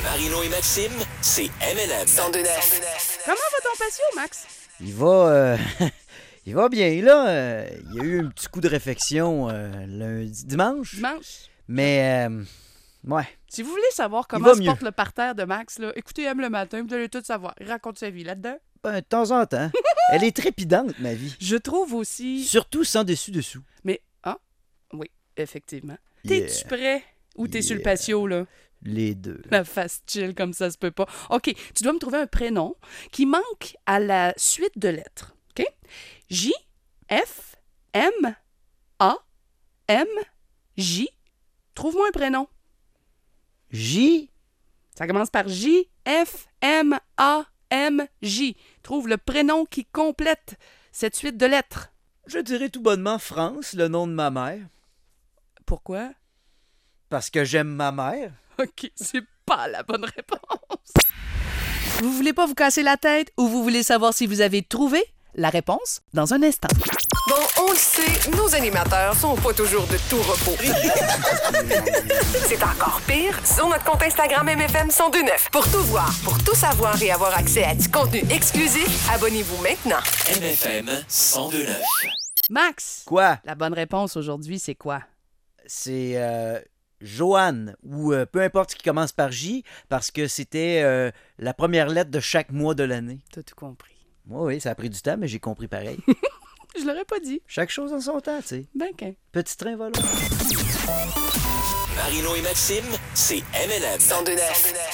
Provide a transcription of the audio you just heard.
Marino et Maxime, c'est M&M. 102.9. Comment va ton patio, Max? Il va... il va bien, là. Il y a eu un petit coup de réflexion dimanche. Mais, ouais. Si vous voulez savoir Il comment va se mieux. porte le parterre de Max, là, écoutez M le matin, vous allez tout savoir. Il raconte sa vie là-dedans. Ben, de temps en temps. Elle est trépidante, ma vie. Je trouve aussi... Surtout sans dessus-dessous. Mais, oui, effectivement. Yeah. T'es-tu prêt ou t'es sur le Yeah. patio, là? Les deux. La face chill comme ça se peut pas. OK, tu dois me trouver un prénom qui manque à la suite de lettres. OK? J, F, M, A, M, J. Trouve-moi un prénom. J. Ça commence par J, F, M, A, M, J. Trouve le prénom qui complète cette suite de lettres. Je dirais tout bonnement France, le nom de ma mère. Pourquoi? Parce que j'aime ma mère. OK, c'est pas la bonne réponse. Vous voulez pas vous casser la tête ou vous voulez savoir si vous avez trouvé la réponse dans un instant. Bon, on le sait, nos animateurs sont pas toujours de tout repos. C'est encore pire sur notre compte Instagram MFM 102.9. Pour tout voir, pour tout savoir et avoir accès à du contenu exclusif, abonnez-vous maintenant. MFM 102.9. Max, Quoi? la bonne réponse aujourd'hui, c'est quoi? C'est Joanne, ou peu importe ce qui commence par J, parce que c'était la première lettre de chaque mois de l'année. T'as tout compris. Moi, oui, ça a pris du temps, mais j'ai compris pareil. Je l'aurais pas dit. Chaque chose en son temps, tu sais. Ben, qu'un. Petit train volant. Marino et Maxime, c'est M&M. 102.9.